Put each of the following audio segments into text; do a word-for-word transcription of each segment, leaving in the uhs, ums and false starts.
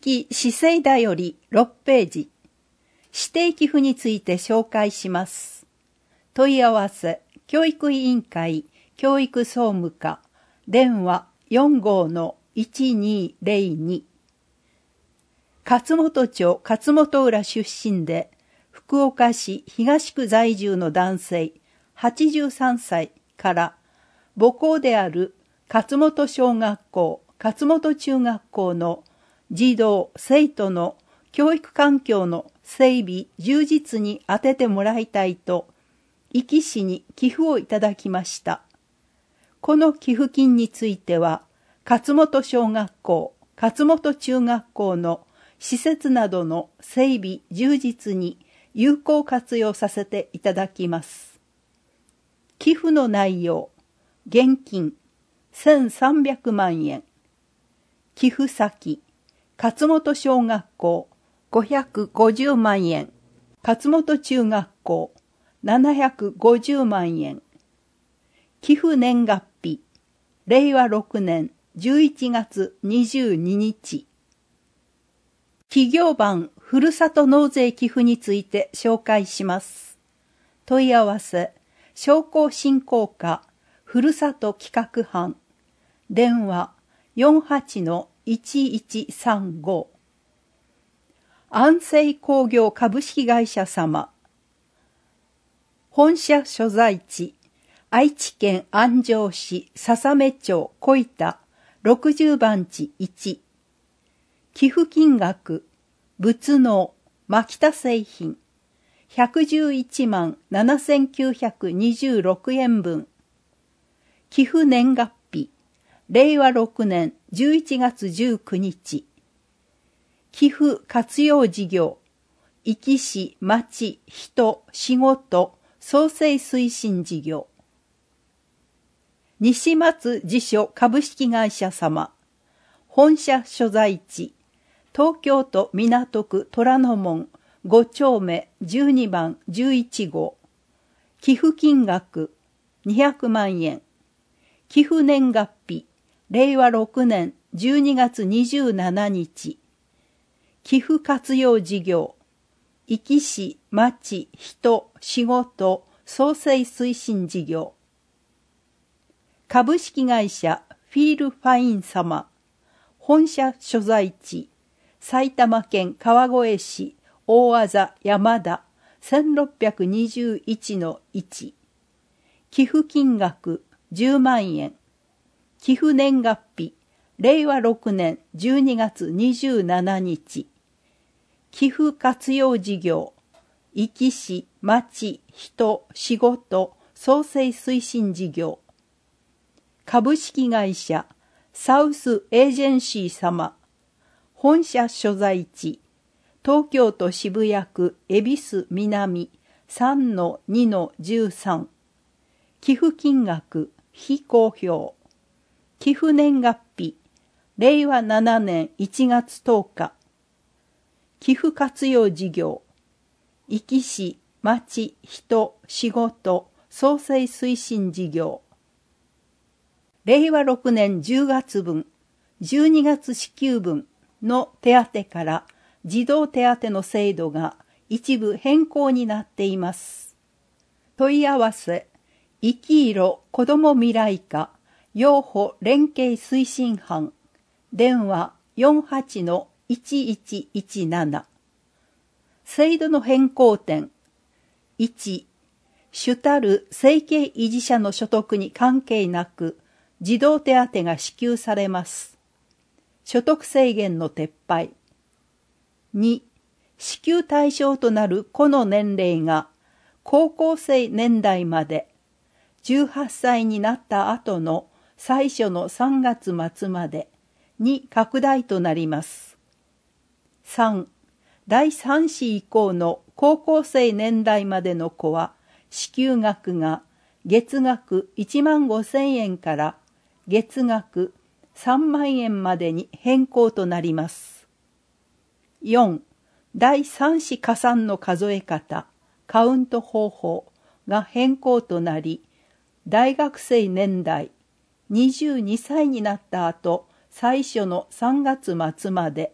き市政だよりろくページ、指定寄付について紹介します。問い合わせ、教育委員会、教育総務課、電話 よんごーのいちにーぜろに。勝本町勝本浦出身で、福岡市東区在住の男性、はちじゅうさんさいから母校である勝本小学校、勝本中学校の児童・生徒の教育環境の整備・充実に充ててもらいたいと、壱岐市に寄付をいただきました。この寄付金については、勝本小学校、勝本中学校の施設などの整備・充実に有効活用させていただきます。寄付の内容、現金せんさんびゃくまんえん、寄付先、勝本小学校ごひゃくごじゅうまんえん、勝本中学校ななひゃくごじゅうまんえん、寄付年月日、れいわろくねんじゅういちがつにじゅうににち。企業版ふるさと納税寄付について紹介します。問い合わせ、商工振興課ふるさと企画班、電話 よんはちのいちいちさんご。安政工業株式会社様。本社所在地、愛知県安城市笹目町小板ろくじゅうばんちいち。寄付金額、物納、牧田製品、ひゃくじゅういちまんななせんきゅうひゃくにじゅうろくえんぶん。寄付年月日、れいわろくねんじゅういちがつじゅうくにち。寄付活用事業、壱岐市町人仕事創生推進事業。西松地所株式会社様。本社所在地、東京都港区虎ノ門ごちょうめじゅうにばんじゅういちごう。寄付金額にひゃくまんえん。寄付年月日、れいわろくねんじゅうにがつにじゅうしちにち。寄付活用事業、壱岐市町人仕事創生推進事業。株式会社フィールファイン様。本社所在地、埼玉県川越市大字山田せんろっぴゃくにじゅういちのいち。寄付金額じゅうまんえん。寄付年月日、れいわろくねんじゅうにがつにじゅうしちにち。寄付活用事業、壱岐市町人仕事創生推進事業。株式会社サウスエージェンシー様。本社所在地、東京都渋谷区恵比寿南 さんのにのじゅうさん。寄付金額非公表。寄付年月日、れいわななねんいちがつとおか。寄付活用事業、壱岐市町人仕事創生推進事業。れいわろくねんじゅうがつぶん、じゅうにがつ支給分の手当から児童手当の制度が一部変更になっています。問い合わせ、いきいろ子ども未来課幼保連携推進班、電話 よんはちのいちいちいちなな。制度の変更点、いち、主たる生計維持者の所得に関係なく、児童手当が支給されます。所得制限の撤廃。に、支給対象となる子の年齢が高校生年代まで、じゅうはっさいになった後の最初のさんがつまつまでに拡大となります。さん、だいさん子以降の高校生年代までの子は、支給額が月額いちまんごせんえんから月額さんまんえんまでに変更となります。よん、だいさん子加算の数え方、カウント方法が変更となり、大学生年代、にじゅうにさいになった後、最初のさんがつまつまで、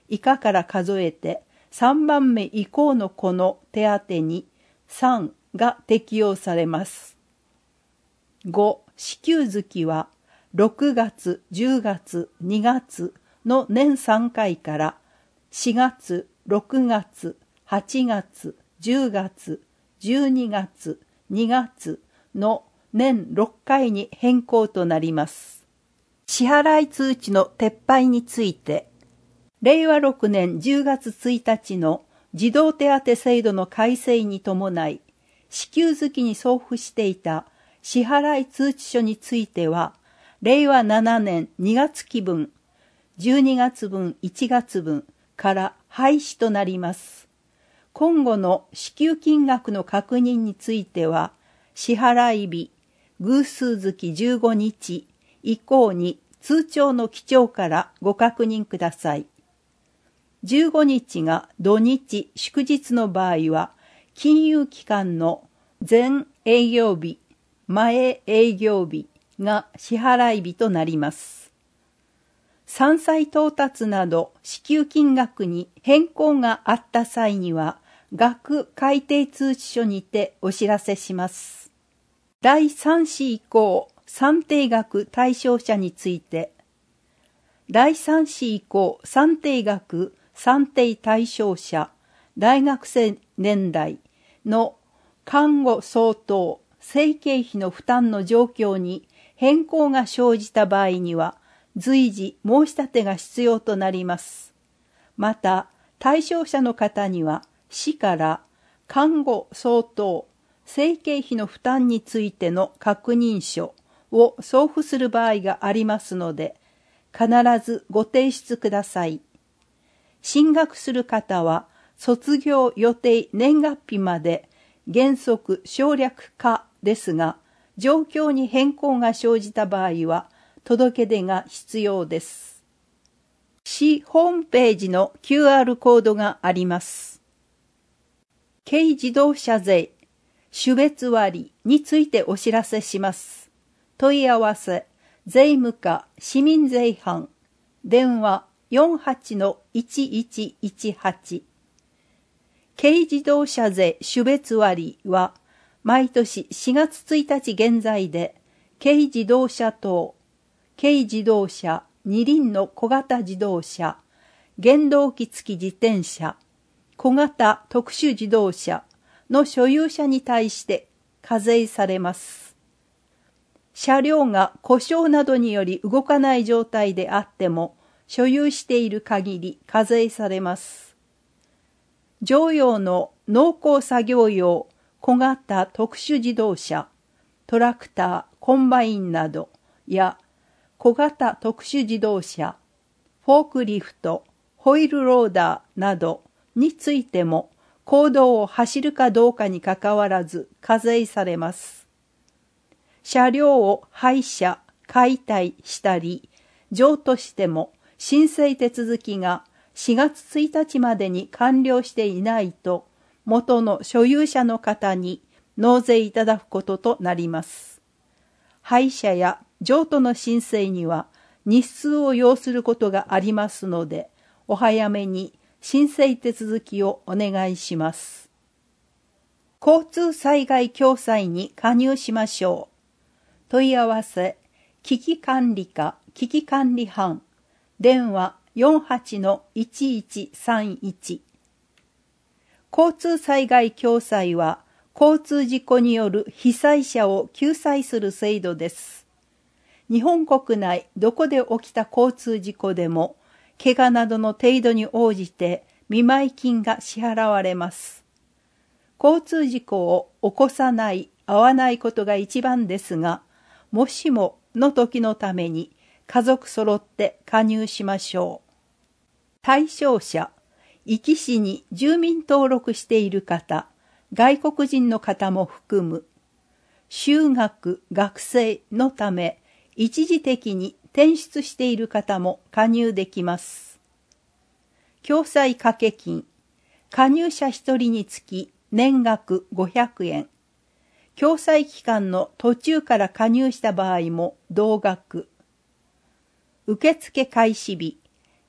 以下から数えてさんばんめ以降の子の手当にさんが適用されます。ご、支給月はろくがつ、じゅうがつ、にがつの年さんかいからしがつ、ろくがつ、はちがつ、じゅうがつ、じゅうにがつ、にがつの年ろっかいに変更となります。支払い通知の撤廃について、れいわろくねんじゅうがつついたちの児童手当制度の改正に伴い、支給月に送付していた支払い通知書については、れいわななねんにがつき分、じゅうにがつぶん、いちがつぶんから廃止となります。今後の支給金額の確認については、支払い日、偶数月じゅうごにち以降に通帳の記帳からご確認ください。じゅうごにちが土日、祝日の場合は、金融機関の前営業日、前営業日が支払い日となります。さんさい到達など支給金額に変更があった際には、額改定通知書にてお知らせします。だいさん子以降、算定額対象者について、だいさん子以降、算定額算定対象者、大学生年代の看護相当、生計費の負担の状況に変更が生じた場合には、随時申し立てが必要となります。また、対象者の方には、市から看護相当、生計費の負担についての確認書を送付する場合がありますので、必ずご提出ください。進学する方は、卒業予定年月日まで原則省略可ですが、状況に変更が生じた場合は、届け出が必要です。市ホームページの キューアール コードがあります。軽自動車税、種別割についてお知らせします。問い合わせ、税務課市民税班、電話 よんはちのいちいちいちはち。軽自動車税種別割は、毎年しがつついたち現在で、軽自動車等、軽自動車、二輪の小型自動車、原動機付き自転車、小型特殊自動車の所有者に対して課税されます。車両が故障などにより動かない状態であっても、所有している限り課税されます。乗用の農耕作業用小型特殊自動車、トラクター、コンバインなどや小型特殊自動車、フォークリフト、ホイールローダーなどについても公道を走るかどうかにかかわらず課税されます。車両を廃車、解体したり、譲渡しても申請手続きがしがつついたちまでに完了していないと、元の所有者の方に納税いただくこととなります。廃車や譲渡の申請には日数を要することがありますので、お早めに申請手続きをお願いします。交通災害共済に加入しましょう。問い合わせ、危機管理課危機管理班、電話 よんはちのいちいちさんいち。交通災害共済は、交通事故による被災者を救済する制度です。日本国内どこで起きた交通事故でも、怪我などの程度に応じて見舞い金が支払われます。交通事故を起こさない、遭わないことが一番ですが、もしもの時のために家族揃って加入しましょう。対象者、壱岐市に住民登録している方、外国人の方も含む、就学、学生のため一時的に転出している方も加入できます。共済掛け金、加入者一人につき年額ごひゃくえん。共済期間の途中から加入した場合も同額。受付開始日、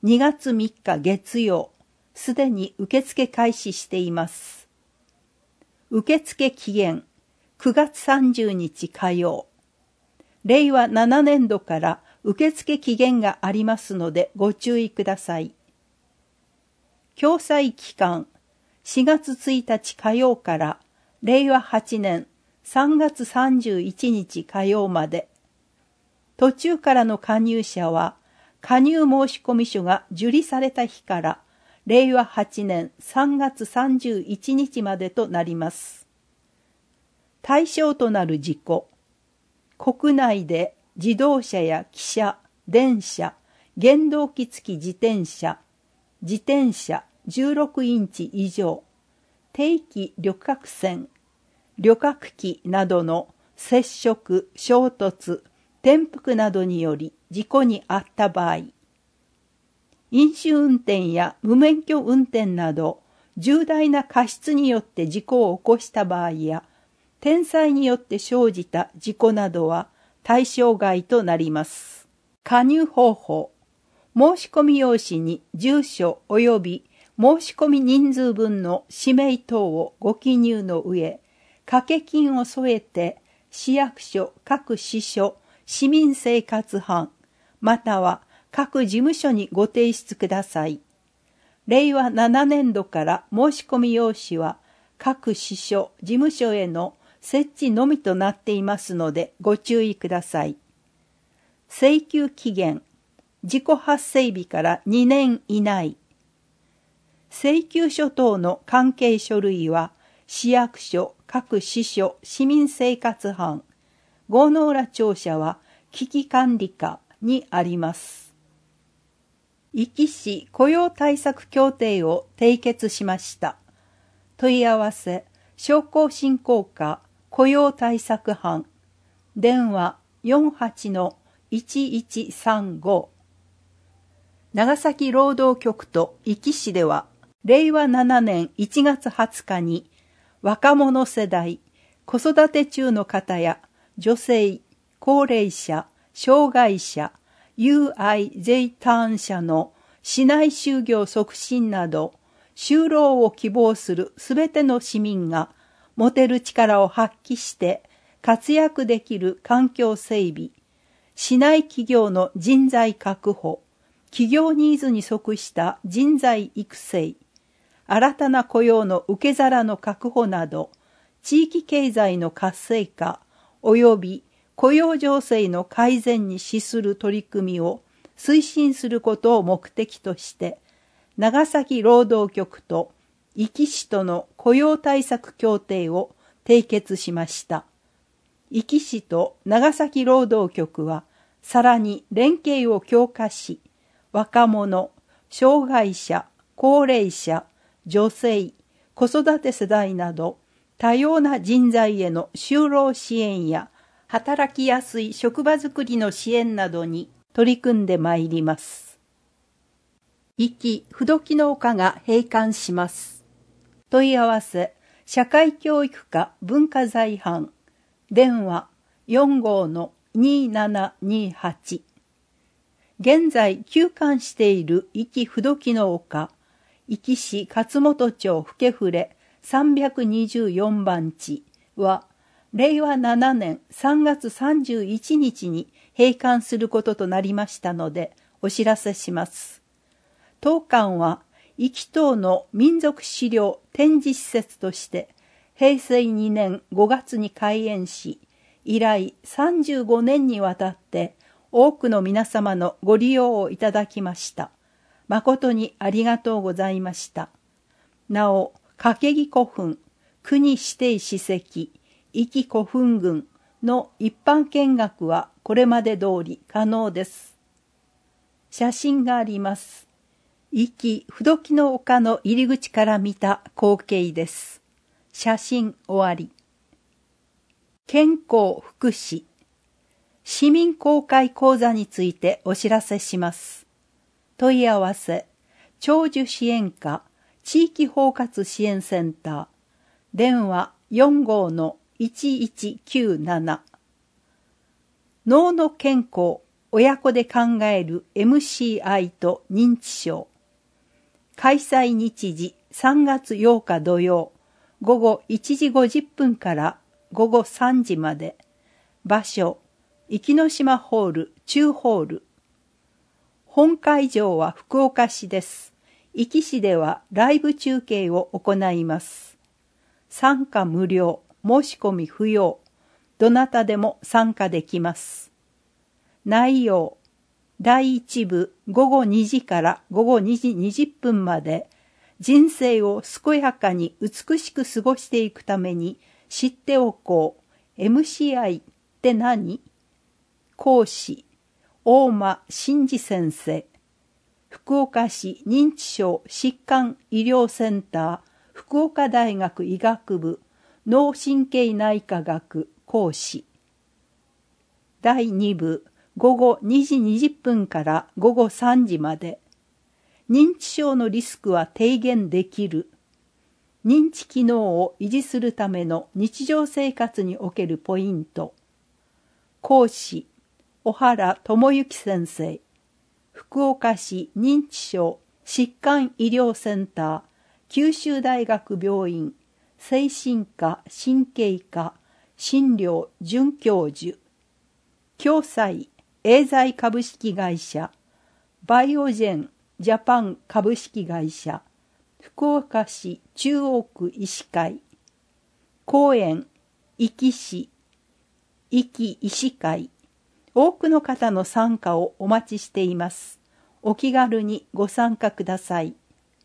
にがつみっか月曜、すでに受付開始しています。受付期限、くがつさんじゅうにち火曜。れいわななねんどから受付期限がありますのでご注意ください。共済期間、しがつついたち火曜かられいわはちねんさんがつさんじゅういちにち火曜まで。途中からの加入者は、加入申込書が受理された日かられいわはちねんさんがつさんじゅういちにちまでとなります。対象となる事項。国内で自動車や汽車、電車、原動機付き自転車、自転車じゅうろくインチ以上、定期旅客船、旅客機などの接触、衝突、転覆などにより事故に遭った場合、飲酒運転や無免許運転など重大な過失によって事故を起こした場合や、天災によって生じた事故などは対象外となります。加入方法。申込用紙に住所及び申込人数分の氏名等をご記入の上、掛金を添えて市役所、各支所、市民生活班、または各事務所にご提出ください。れいわななねんどから申込用紙は各支所、事務所への設置のみとなっていますのでご注意ください。請求期限、事故発生日からにねん以内。請求書等の関係書類は市役所、各支所、市民生活班、郷ノ浦庁舎は危機管理課にあります。壱岐市雇用対策協定を締結しました。問い合わせ、商工振興課雇用対策班、電話 よんはちのいちいちさんご。長崎労働局と壱岐市では、れいわななねんいちがつはつかに、若者世代、子育て中の方や女性、高齢者、障害者、ユーアイゼー ターン者の市内就業促進など、就労を希望するすべての市民が持てる力を発揮して活躍できる環境整備、市内企業の人材確保、企業ニーズに即した人材育成、新たな雇用の受け皿の確保など、地域経済の活性化及び雇用情勢の改善に資する取り組みを推進することを目的として、長崎労働局と壱岐市との雇用対策協定を締結しました。壱岐市と長崎労働局は、さらに連携を強化し、若者、障害者、高齢者、女性、子育て世代など、多様な人材への就労支援や、働きやすい職場づくりの支援などに取り組んでまいります。壱岐不動農家が閉館します。問い合わせ、社会教育課文化財班、電話 よんごのにななにはち。現在休館している壱岐不動農家、壱岐市勝本町更振さんびゃくにじゅうよんばん地は、れいわななねんさんがつさんじゅういちにちに閉館することとなりましたので、お知らせします。当館は、壱岐島の民族資料展示施設として、へいせいにねんごがつに開園し、以来さんじゅうごねんにわたって多くの皆様のご利用をいただきました。誠にありがとうございました。なお、掛木古墳、国指定史跡、壱岐古墳群の一般見学はこれまで通り可能です。写真があります。壱岐不動の丘の入り口から見た光景です。写真終わり。健康福祉。市民公開講座についてお知らせします。問い合わせ、長寿支援課地域包括支援センター、電話 よんごのいちいちきゅうなな。脳の健康親子で考える エムシーアイ と認知症。開催日時さんがつようか土曜、午後いちじごじゅっぷんから午後さんじまで。場所、壱岐島ホール、中ホール。本会場は福岡市です。壱岐市ではライブ中継を行います。参加無料、申し込み不要。どなたでも参加できます。内容、だいいち部午後にじから午後にじにじゅっぷんまで、人生を健やかに美しく過ごしていくために知っておこう。エムシーアイ って何？講師、大間真治先生。福岡市認知症疾患医療センター、福岡大学医学部脳神経内科学講師。だいに部午後にじにじゅっぷんから午後さんじまで。認知症のリスクは低減できる。認知機能を維持するための日常生活におけるポイント。講師、小原智之先生。福岡市認知症疾患医療センター、九州大学病院、精神科神経科診療准教授。共済エーザイ株式会社、バイオジェンジャパン株式会社、福岡市中央区医師会。講演、壱岐市、壱岐医師会。多くの方の参加をお待ちしています。お気軽にご参加ください。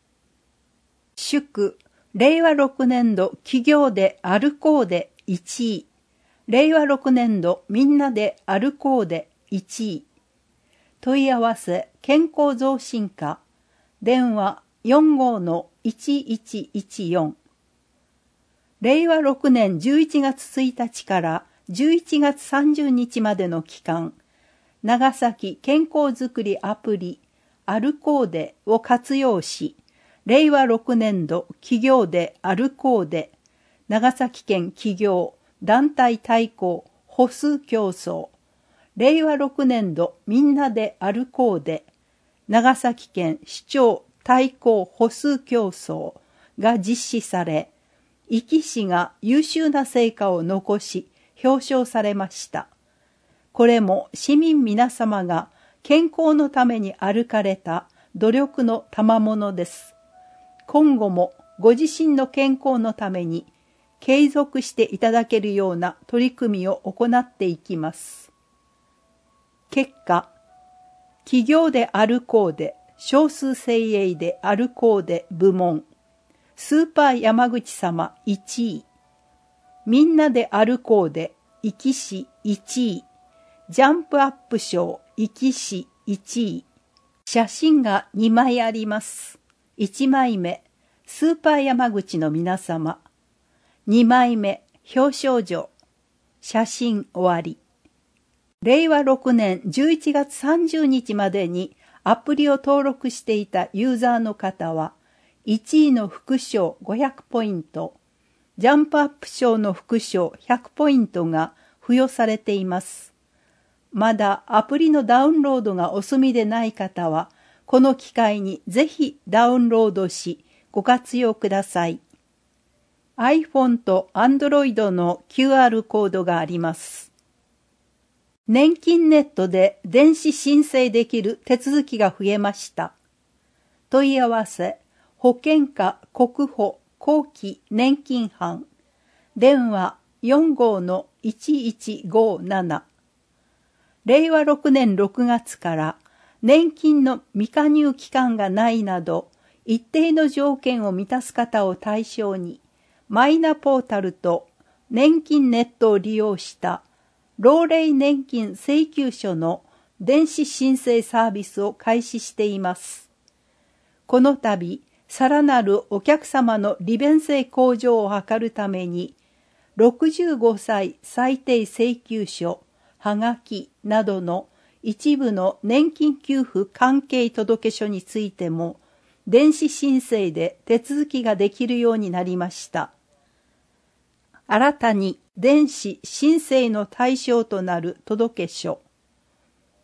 祝、れいわろくねんど企業で歩こうでいちい。れいわろくねんどみんなで歩こうでいちい。問い合わせ健康増進課。電話 よんごーのいちいちいちよん。れいわろくねんじゅういちがつついたちからじゅういちがつさんじゅうにちまでの期間、長崎健康づくりアプリ歩こうでを活用し、れいわろくねんど企業で歩こうで、長崎県企業団体対抗歩数競争、れいわろくねんどみんなで歩こうで、長崎県市長対抗歩数競争が実施され、壱岐市が優秀な成果を残し表彰されました。これも市民皆様が健康のために歩かれた努力の賜物です。今後もご自身の健康のために継続していただけるような取り組みを行っていきます。結果、企業で歩こうで、少数精鋭で歩こうで部門、スーパー山口様いちい、みんなで歩こうで壱岐市いちい、ジャンプアップ賞壱岐市いちい。写真がにまいあります。いちまいめ、スーパー山口の皆様。にまいめ、表彰状。写真終わり。れいわろくねんじゅういちがつさんじゅうにちまでにアプリを登録していたユーザーの方は、いちいの副賞ごひゃくポイント、ジャンプアップ賞の副賞ひゃくポイントが付与されています。まだアプリのダウンロードがお済みでない方は、この機会にぜひダウンロードし、ご活用ください。iPhone と Android の キューアール コードがあります。年金ネットで電子申請できる手続きが増えました。問い合わせ、保険課国保後期年金班。電話 よんごーのいちいちごーなな。れいわろくねんろくがつから年金の未加入期間がないなど一定の条件を満たす方を対象にマイナポータルと年金ネットを利用した老齢年金請求書の電子申請サービスを開始しています。この度、さらなるお客様の利便性向上を図るためにろくじゅうごさい最低請求書、はがきなどの一部の年金給付関係届書についても電子申請で手続きができるようになりました。新たに電子申請の対象となる届書、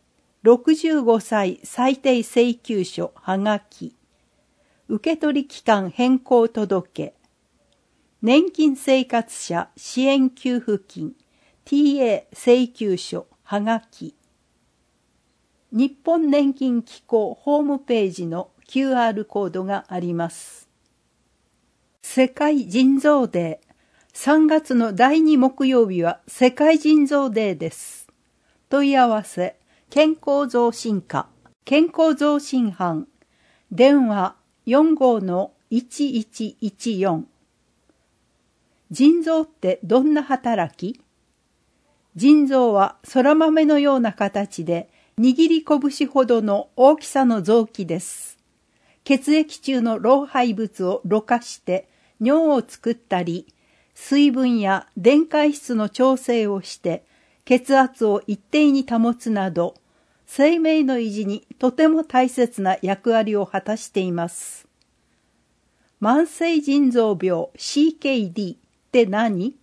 ろくじゅうごさい最低請求書はがき、受取期間変更届、年金生活者支援給付金 ティーエー 請求書はがき、日本年金機構ホームページの キューアール コードがあります。世界腎臓デー。さんがつのだいに木曜日は世界腎臓デーです。問い合わせ、健康増進課、健康増進班、電話 よんごーのいちいちいちよん。腎臓ってどんな働き？腎臓は空豆のような形で握り拳ほどの大きさの臓器です。血液中の老廃物をろ過して尿を作ったり、水分や電解質の調整をして血圧を一定に保つなど、生命の維持にとても大切な役割を果たしています。慢性腎臓病 シーケーディー って何？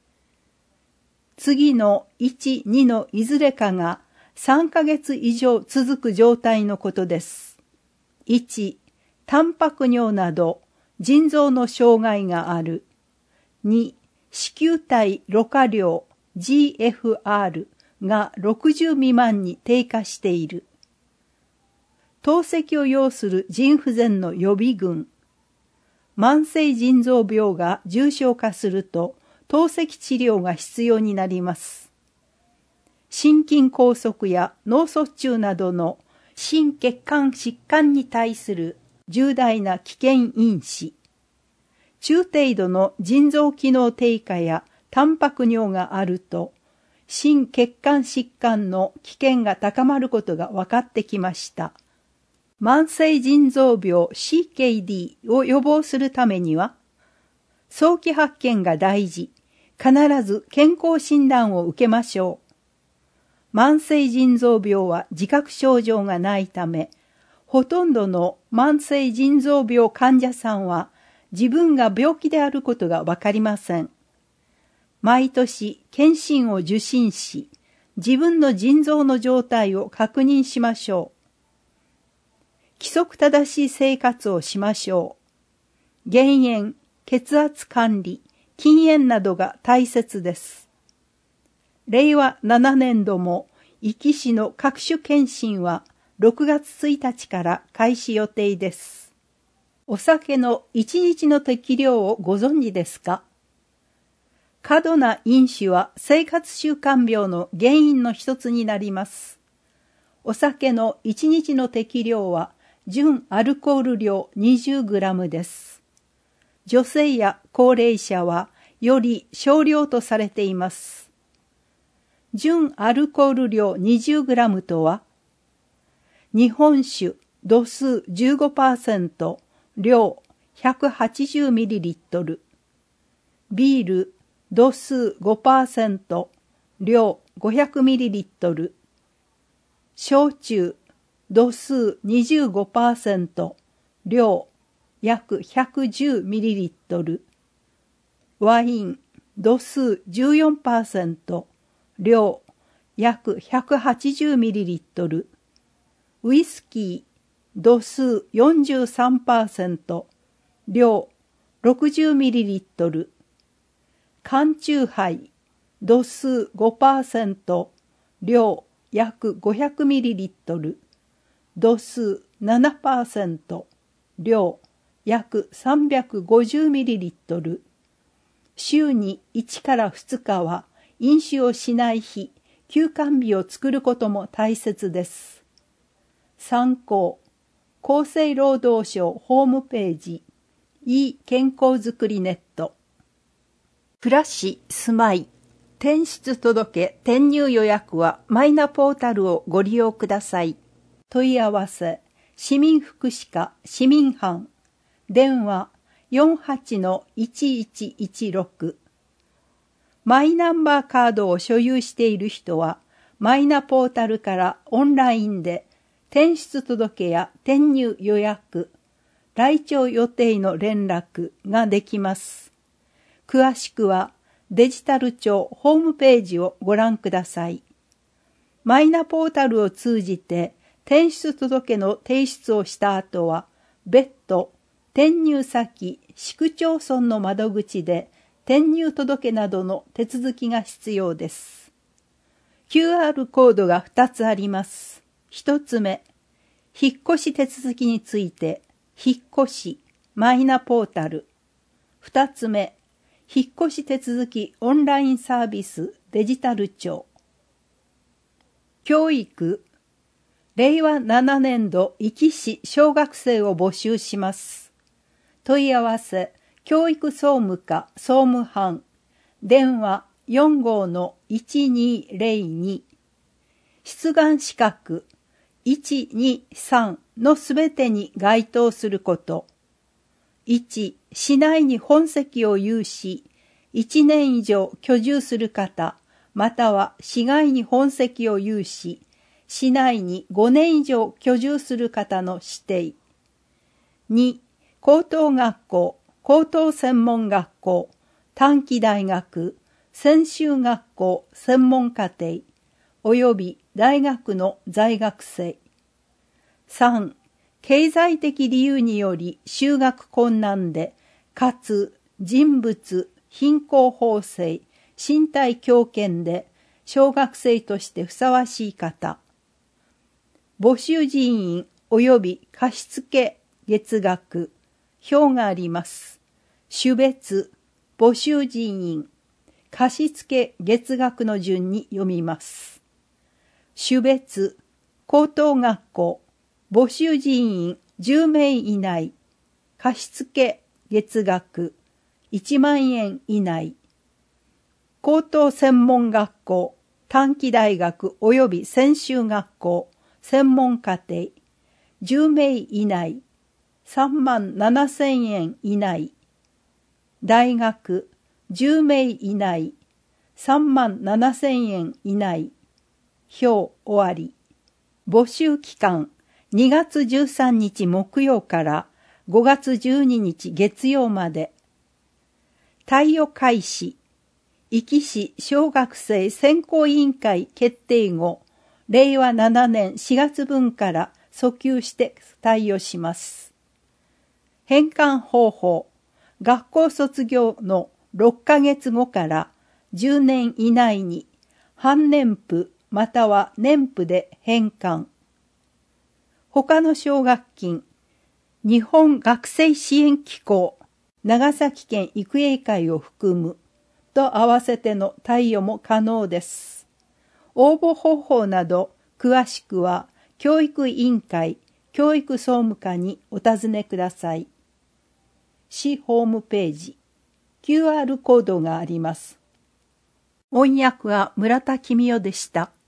次のいち、にのいずれかがさんかげつ以上続く状態のことです。いち、タンパク尿など腎臓の障害がある。に、子宮体ろ過量 ジーエフアール がろくじゅう未満に低下している。透析を要する腎不全の予備軍。慢性腎臓病が重症化すると透析治療が必要になります。心筋梗塞や脳卒中などの心血管疾患に対する重大な危険因子。中程度の腎臓機能低下やタンパク尿があると、心血管疾患の危険が高まることが分かってきました。慢性腎臓病 シーケーディー を予防するためには、早期発見が大事。必ず健康診断を受けましょう。慢性腎臓病は自覚症状がないため、ほとんどの慢性腎臓病患者さんは、自分が病気であることがわかりません。毎年検診を受診し、自分の腎臓の状態を確認しましょう。規則正しい生活をしましょう。減塩、血圧管理、禁煙などが大切です。れいわななねんども、壱岐市の各種検診はろくがつついたちから開始予定です。お酒の一日の適量をご存知ですか？過度な飲酒は生活習慣病の原因の一つになります。お酒の一日の適量は純アルコール量 にじゅうグラム です。女性や高齢者はより少量とされています。純アルコール量 にじゅうグラム とは、日本酒度数 じゅうごパーセント、量 ひゃくはちじゅうミリリットル、ビール度数 ごパーセント、量 ごひゃくミリリットル、焼酎度数 にじゅうごパーセント、量約 ひゃくじゅうミリリットル、ワイン度数 じゅうよんパーセント、量約 ひゃくはちじゅうミリリットル、ウイスキー度数 よんじゅうさんパーセント、量 ろくじゅうミリリットル、缶チューハイ度数 ごパーセント、量約 ごひゃくミリリットル、度数 ななパーセント、量約 さんびゃくごじゅうミリリットル、週にいちからふつかは飲酒をしない日、休館日を作ることも大切です。参考、厚生労働省ホームページ、い健康づくりネット。暮らし住まい、転出届転入予約はマイナポータルをご利用ください。問い合わせ、市民福祉課市民班、電話 よんはちのいちいちいちろく。マイナンバーカードを所有している人は、マイナポータルからオンラインで転出届や転入予約、来庁予定の連絡ができます。詳しくはデジタル庁ホームページをご覧ください。 マイナポータルを通じて転出届の提出をした後は、別途、転入先、市区町村の窓口で転入届などの手続きが必要です。キューアール コードがふたつあります。ひとつめ、引っ越し手続きについて、引っ越し、マイナポータル。ふたつめ、引っ越し手続きオンラインサービスデジタル庁。教育、れいわななねんど壱岐市小学生を募集します。問い合わせ、教育総務課総務班、電話 よんごーのいちにーぜろに、出願資格いち、に、さんのすべてに該当すること。いち、市内に本籍を有し、いちねん以上居住する方、または市外に本籍を有し、市内にごねん以上居住する方の指定。に、高等学校、高等専門学校、短期大学、専修学校専門課程、および大学の在学生。さん、経済的理由により就学困難で、かつ人物、貧困法制、身体強健で小学生としてふさわしい方。募集人員及び貸付月額、表があります。種別、募集人員、貸付月額の順に読みます。種別、高等学校、募集人員じゅうめい以内、貸付月額いちまんえん以内。高等専門学校、短期大学及び専修学校、専門課程、じゅうめい以内、さんまんななせんえん以内。大学、じゅうめい以内、さんまんななせんえん以内。表終わり。募集期間、にがつじゅうさんにち木曜からごがつじゅうににち月曜まで。貸与開始。壱岐市小学生選考委員会決定後、れいわななねんしがつぶんから訴求して貸与します。返還方法。学校卒業のろっかげつごからじゅうねん以内に半年付または年付で返還。他の奨学金、日本学生支援機構、長崎県育英会を含むと合わせての貸与も可能です。応募方法など詳しくは教育委員会、教育総務課にお尋ねください。市ホームページ、キューアール コードがあります。音訳は村田公代でした。